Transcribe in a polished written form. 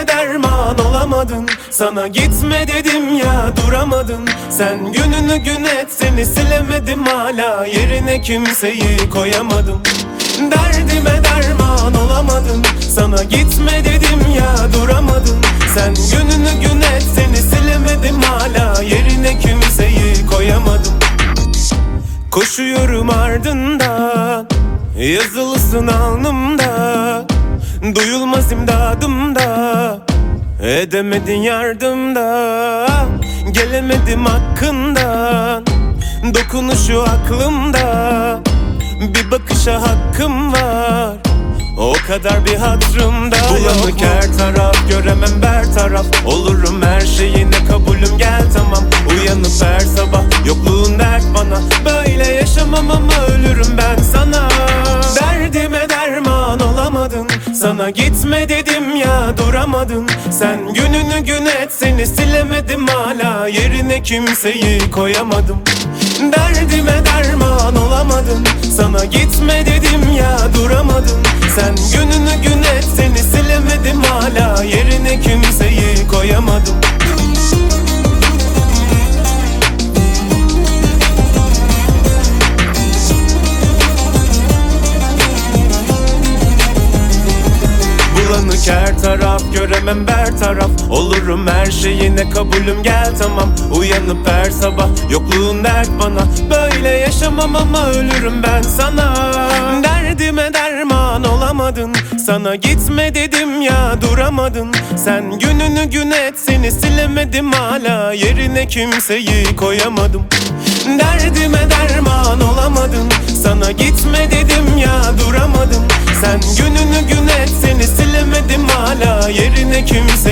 Derdime derman olamadın, sana gitme dedim ya duramadın. Sen gününü gün et, seni silemedim, hala yerine kimseyi koyamadım. Derdime derman olamadın, sana gitme dedim ya duramadın. Sen gününü gün et, seni silemedim, hala yerine kimseyi koyamadım. Koşuyorum ardından, yazılısın alnımda, duyulmaz imdadımda, edemedin yardımda. Gelemedim hakkından, dokunuşu aklımda, bir bakışa hakkım var, o kadar bir hatırımda. Bulanık her taraf, göremem bertaraf, olurum her şeyine kabulüm, gel tamam. Uyanıp her sabah, yokluğun dert bana, böyle yaşamam ama ölürüm ben sana. Derdime derman olamadın, sana gitme dedim ya duramadın. Sen gününü gün et, seni silemedim, hala yerine kimseyi koyamadım. Derdime derman olamadın, sana gitme dedim ya duramadın. Sen gününü gün et, seni silemedim, hala yerine kimseyi koyamadım. Bulanık her taraf, göremem bertaraf, olurum her şeyine kabulüm, gel tamam. Uyanıp her sabah, yokluğun dert bana, böyle yaşamam ama ölürüm ben sana. Derdime derman olamadın, sana gitme dedim ya duramadın. Sen gününü gün et, seni silemedim, hala yerine kimseyi koyamadım. Derdime derman olamadın, sana gitme dedim ya duramadın. Sen gününü gün et, seni silemedim, hala yerine kimse